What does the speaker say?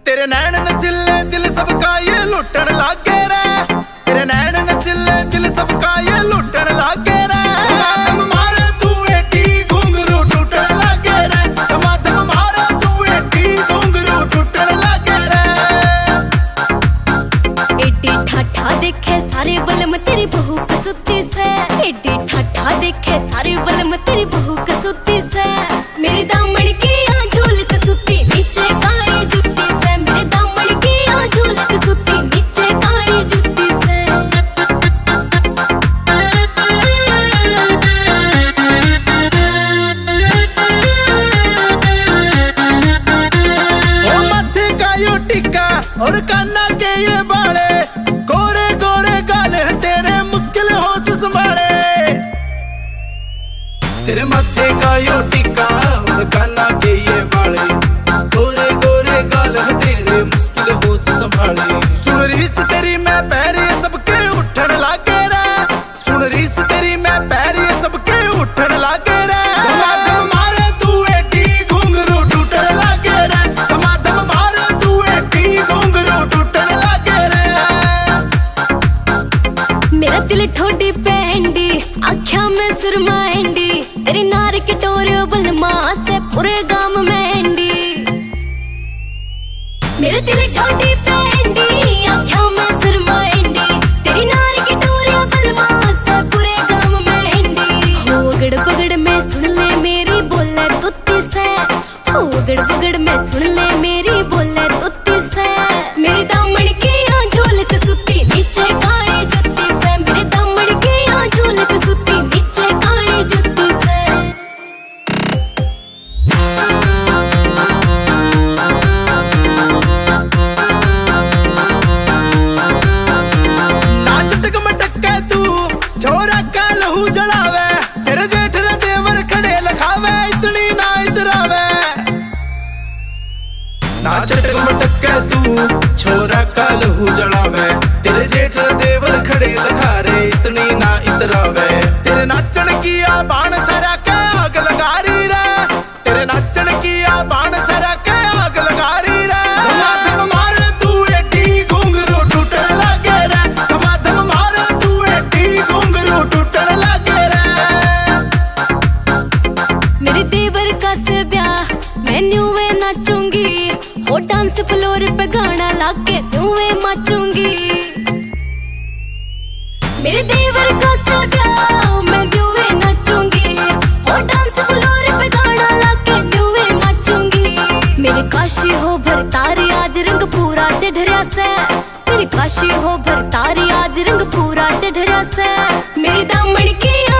तेरे नैन नसीले दिल सबका ये लुटन लागे रे। तेरे नैन नसीले दिल सबका ये लुटन लागे रे। धमाधम मारे तू एटी घुंघरू टूटन लागे रे। धमाधम मारे तू एटी घुंघरू टूटन लागे रे। एडी ठाठा देखे सारे बलम तेरी बहू कसुती से। एडी ठाठा देखे सारे बलम तेरी बहू कसुती से। मेरे दामन की यहाँ झूल कसुती नीचे काली जुत्ती से। मेरे दामन की यहाँ झूल कसुती नीचे काली जुत्ती से। ओ माथे का यो टिक्का और काना के ये बाले, गोरे गोरे गाल है तेरे मुश्किल होश संभाले। तेरे माथे का यो टिक्का और काना के ये बाले, गोरे गोरे गाल है तेरे मुश्किल होश संभाले। सुन रीस तेरी मैं पैरी सबके उठन लागे रे। सुन रीस तेरी मैं पैरी सबके उठन लागे रे। धमाधम मारे तू एटी घुंघरू टूटन लागे रे। धमाधम मारे तू एटी घुंघरू टूटन लागे रे। मेरा दिल ठोडी पेंडी आख्या में सुरमाएंडी। तेरी नार की टोर बलमा से पूरे गांव में एंडी। मेरे दिल ठोडी पेंडी आख्या में सुरमाएंडी। तेरी नार की टोर बलमा से पूरे गांव में एंडी। हो अगड़ बगड़ में सुन ले मेरी बोले तुत्ती से। हो अगड़ बगड़ में सुन ले मेरी बोले तुत्ती से। मेरी दामन की यहाँ झोल कसुती नीचे काली जुत्ती से। मेरे दामन की यहाँ झोल कसुती नीचे काली जुत्ती से। नाचत मटक के तू छोरा का लहू जलावे। तेरे जेठ रे देवर खड़े लखावे इतनी ना इतरावे। नाचत मटक के तू छोरा का लहू जलावे। तेरे जेठ रे देवर खड़े लखा रे इतनी ना इतरावे। तेरे नाचन की आ बाण सरा के आग लगा रही रे। तेरे नाचन की आ बाण सरा के आग लगा रही रे। धमाधम मारे तू एटी घुंघरू टूटन लागे रे। धमाधम मारे तू एटी घुंघरू टूटन लागे रे। मेरे देवर का से ब्याह मैं न्यूवे नाचूंगी। वो डांस फ्लोर पे गाना लाके न्यूवे नाचूंगी। मेरे देवर का से ब्याह मैं न्यूवे नाचूंगी। वो डांस फ्लोर पे गाना लाके न्यूवे नाचूंगी। मेरे काशी हो भरतारी आज रंग पूरा चढ़रिया से। मेरे काशी हो भरतारी आज रंग पूरा चढ़रिया से। मेरी दामन की